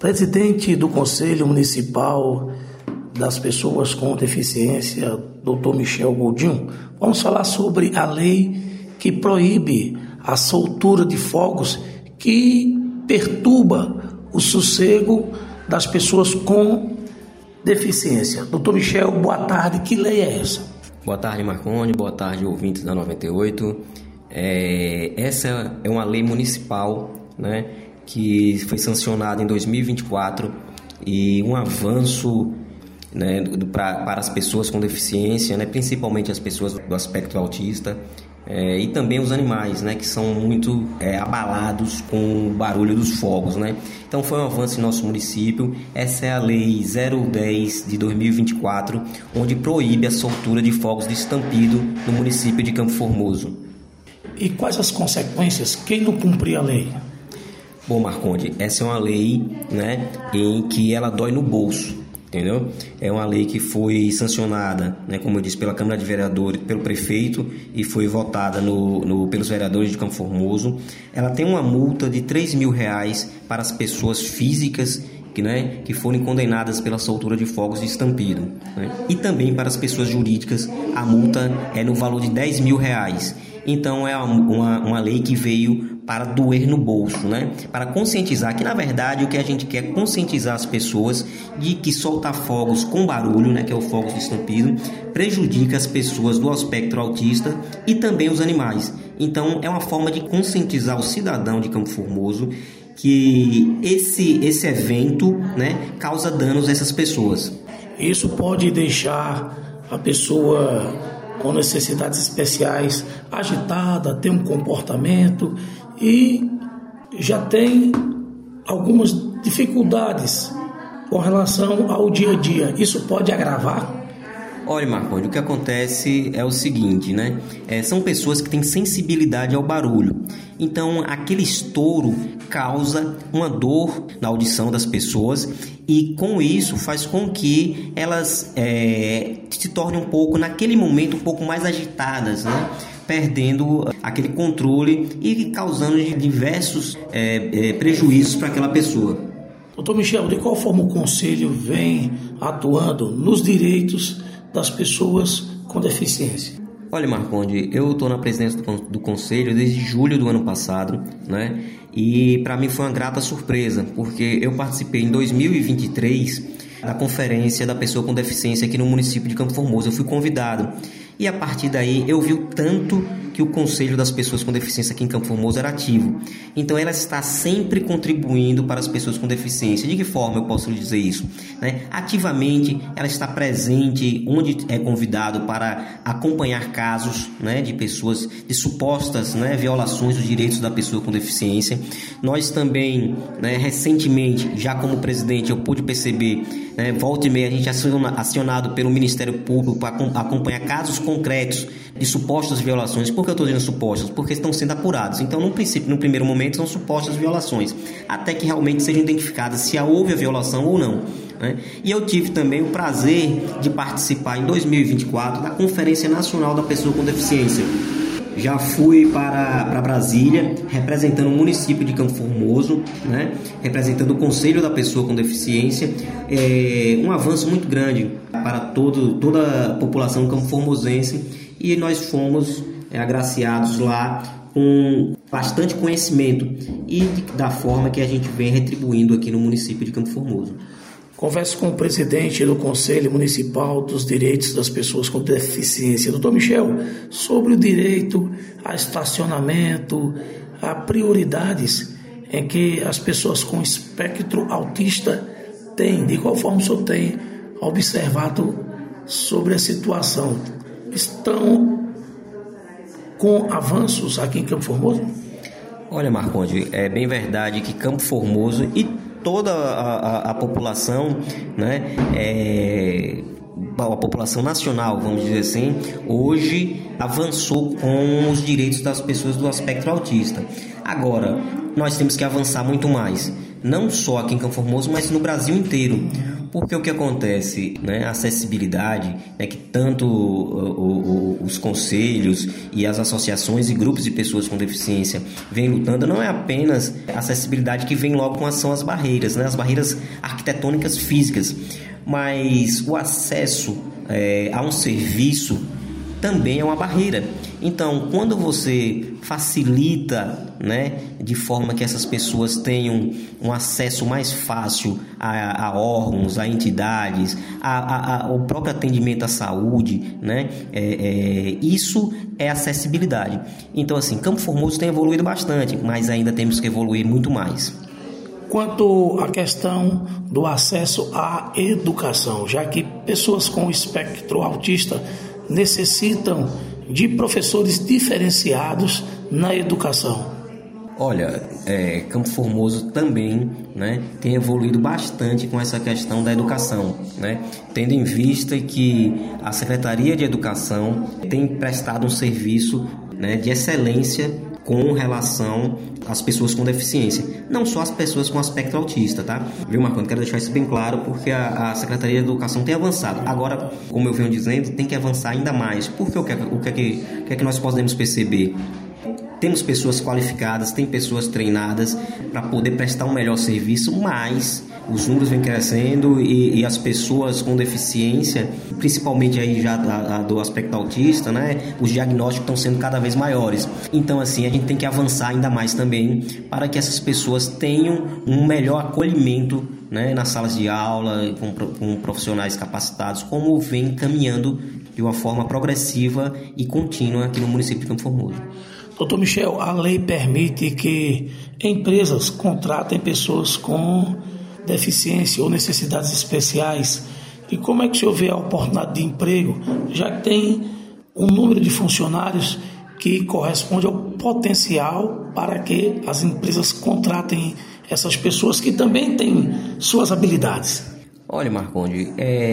Presidente do Conselho Municipal das Pessoas com Deficiência, Dr. Michel Godinho, vamos falar sobre a lei que proíbe a soltura de fogos que perturba o sossego das pessoas com deficiência. Dr. Michel, boa tarde. Que lei é essa? Boa tarde, Marconde. Boa tarde, ouvintes da 98. Essa é uma lei municipal, né, que foi sancionada em 2024 e um avanço, né, para as pessoas com deficiência, né, principalmente as pessoas do aspecto autista, e também os animais, né, que são muito abalados com o barulho dos fogos, né? Então foi um avanço em nosso município. Essa é a Lei 010 de 2024, onde proíbe a soltura de fogos de estampido no município de Campo Formoso. E quais as consequências quem não cumprir a lei? Bom, Marconde, essa é uma lei, né, em que ela dói no bolso, entendeu? É uma lei que foi sancionada, né, como eu disse, pela Câmara de Vereadores, pelo prefeito, e foi votada pelos vereadores de Campo Formoso. Ela tem uma multa de R$3.000 para as pessoas físicas que forem condenadas pela soltura de fogos de estampido, né? E também para as pessoas jurídicas a multa é no valor de R$10.000. Então é uma lei que veio para doer no bolso, né? Para conscientizar, que na verdade o que a gente quer é conscientizar as pessoas de que soltar fogos com barulho, né, que é o fogo de estampido, prejudica as pessoas do espectro autista e também os animais. Então é uma forma de conscientizar o cidadão de Campo Formoso que esse evento, né, causa danos a essas pessoas. Isso pode deixar a pessoa com necessidades especiais agitada, ter um comportamento e já tem algumas dificuldades com relação ao dia a dia. Isso pode agravar? Olha, Marconde, o que acontece é o seguinte, né? São pessoas que têm sensibilidade ao barulho. Então, aquele estouro causa uma dor na audição das pessoas e, com isso, faz com que elas se tornem naquele momento, um pouco mais agitadas, né? Perdendo aquele controle e causando diversos prejuízos para aquela pessoa. Doutor Michel, de qual forma o Conselho vem atuando nos direitos das pessoas com deficiência? Olha, Marconde, eu estou na presidência do Conselho desde julho do ano passado, né? E para mim foi uma grata surpresa, porque eu participei em 2023 da conferência da pessoa com deficiência aqui no município de Campo Formoso. Eu fui convidado e a partir daí eu vi o tanto que o Conselho das Pessoas com Deficiência aqui em Campo Formoso era ativo. Então ela está sempre contribuindo para as pessoas com deficiência. De que forma eu posso lhe dizer isso? Né? Ativamente ela está presente onde é convidado para acompanhar casos, né, de pessoas, de supostas, né, violações dos direitos da pessoa com deficiência. Nós também, né, recentemente, já como presidente, eu pude perceber, né, volta e meia a gente é acionado pelo Ministério Público para acompanhar casos concretos de supostas violações. Por que eu estou dizendo supostas? Porque estão sendo apurados. Então, no primeiro momento, são supostas violações, até que realmente seja identificada se houve a violação ou não, né? E eu tive também o prazer de participar em 2024 da Conferência Nacional da Pessoa com Deficiência. Já fui para Brasília, representando o município de Campo Formoso, né? Representando o Conselho da Pessoa com Deficiência. Um avanço muito grande para toda a população campo-formosense, e nós fomos agraciados lá com bastante conhecimento e da forma que a gente vem retribuindo aqui no município de Campo Formoso. Converso com o presidente do Conselho Municipal dos Direitos das Pessoas com Deficiência, Dr. Michel, sobre o direito a estacionamento, a prioridades em que as pessoas com espectro autista têm. De qual forma o senhor tem observado sobre a situação? Estão com avanços aqui em Campo Formoso? Olha, Marconde, é bem verdade que Campo Formoso e toda a população, né, a população nacional, vamos dizer assim, hoje avançou com os direitos das pessoas do espectro autista. Agora, nós temos que avançar muito mais, não só aqui em Campo Formoso, mas no Brasil inteiro, porque o que acontece, né, a acessibilidade, né, que tanto os conselhos e as associações e grupos de pessoas com deficiência vêm lutando, não é apenas a acessibilidade que vem logo com as barreiras, né, as barreiras arquitetônicas físicas, mas o acesso a um serviço também é uma barreira. Então, quando você facilita, né, de forma que essas pessoas tenham um acesso mais fácil a órgãos, a entidades, ao próprio atendimento à saúde, né, isso é acessibilidade. Então, assim, Campo Formoso tem evoluído bastante, mas ainda temos que evoluir muito mais. Quanto à questão do acesso à educação, já que pessoas com espectro autista necessitam de professores diferenciados na educação. Olha, Campo Formoso também, né, tem evoluído bastante com essa questão da educação, né, tendo em vista que a Secretaria de Educação tem prestado um serviço, né, de excelência com relação às pessoas com deficiência, não só as pessoas com aspecto autista, tá? Viu, Marconi? Quero deixar isso bem claro, porque a Secretaria de Educação tem avançado. Agora, como eu venho dizendo, tem que avançar ainda mais. Porque o que é que nós podemos perceber? Temos pessoas qualificadas, tem pessoas treinadas para poder prestar um melhor serviço, mas os números vêm crescendo e as pessoas com deficiência, principalmente aí já do aspecto autista, né, os diagnósticos estão sendo cada vez maiores. Então, assim, a gente tem que avançar ainda mais também para que essas pessoas tenham um melhor acolhimento, né, nas salas de aula, com profissionais capacitados, como vem caminhando de uma forma progressiva e contínua aqui no município de Campo Formoso. Doutor Michel, a lei permite que empresas contratem pessoas com deficiência ou necessidades especiais. E como é que o senhor vê a oportunidade de emprego, já que tem um número de funcionários que corresponde ao potencial para que as empresas contratem essas pessoas que também têm suas habilidades? Olha, Marconde,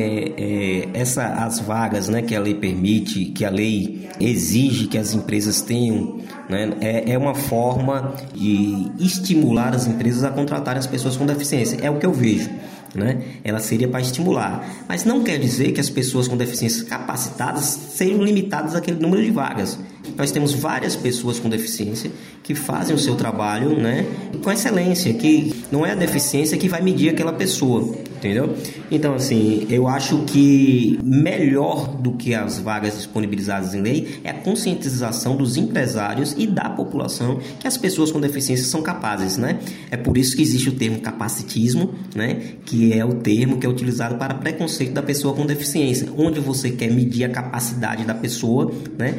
as vagas, né, que a lei permite, que a lei exige que as empresas tenham, né, é uma forma de estimular as empresas a contratarem as pessoas com deficiência. É o que eu vejo, né? Ela seria para estimular, mas não quer dizer que as pessoas com deficiências capacitadas sejam limitadas àquele número de vagas. Nós temos várias pessoas com deficiência que fazem o seu trabalho, né, com excelência, que não é a deficiência que vai medir aquela pessoa, entendeu? Então, assim, eu acho que melhor do que as vagas disponibilizadas em lei é a conscientização dos empresários e da população que as pessoas com deficiência são capazes, né? É por isso que existe o termo capacitismo, né, que é o termo que é utilizado para preconceito da pessoa com deficiência, onde você quer medir a capacidade da pessoa, né,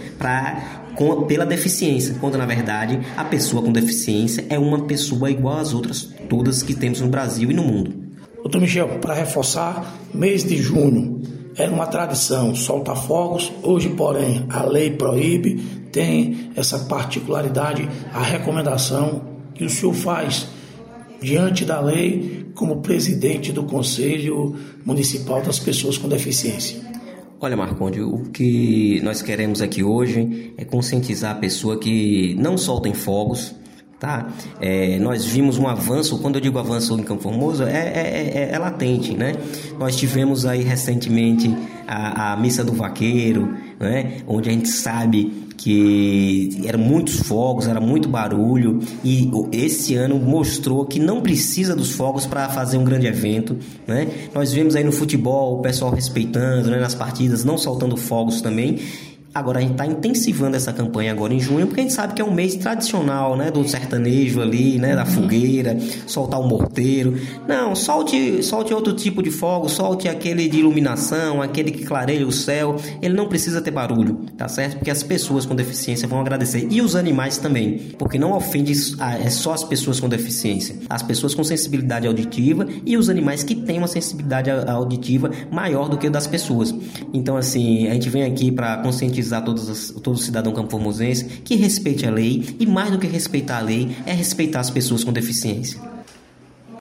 pela deficiência, quando na verdade a pessoa com deficiência é uma pessoa igual às outras todas que temos no Brasil e no mundo. Doutor Michel, para reforçar, mês de junho era uma tradição soltar fogos, hoje, porém, a lei proíbe, tem essa particularidade, a recomendação que o senhor faz diante da lei como presidente do Conselho Municipal das Pessoas com Deficiência. Olha, Marconde, o que nós queremos aqui hoje é conscientizar a pessoa que não soltem fogos, tá? Nós vimos um avanço, quando eu digo avanço em Campo Formoso, é latente, né? Nós tivemos aí recentemente a Missa do Vaqueiro, né? Onde a gente sabe que eram muitos fogos, era muito barulho, e esse ano mostrou que não precisa dos fogos para fazer um grande evento, né? Nós vemos aí no futebol o pessoal respeitando, né, nas partidas, não soltando fogos também. Agora a gente está intensivando essa campanha agora em junho, porque a gente sabe que é um mês tradicional, né, do sertanejo ali, né, da fogueira, soltar o morteiro. Não, solte outro tipo de fogo, solte aquele de iluminação, aquele que clareia o céu. Ele não precisa ter barulho, tá certo? Porque as pessoas com deficiência vão agradecer. E os animais também, porque não ofende só as pessoas com deficiência. As pessoas com sensibilidade auditiva e os animais que têm uma sensibilidade auditiva maior do que a das pessoas. Então, assim, a gente vem aqui para conscientizar todo cidadão campoformosense que respeite a lei, e mais do que respeitar a lei é respeitar as pessoas com deficiência.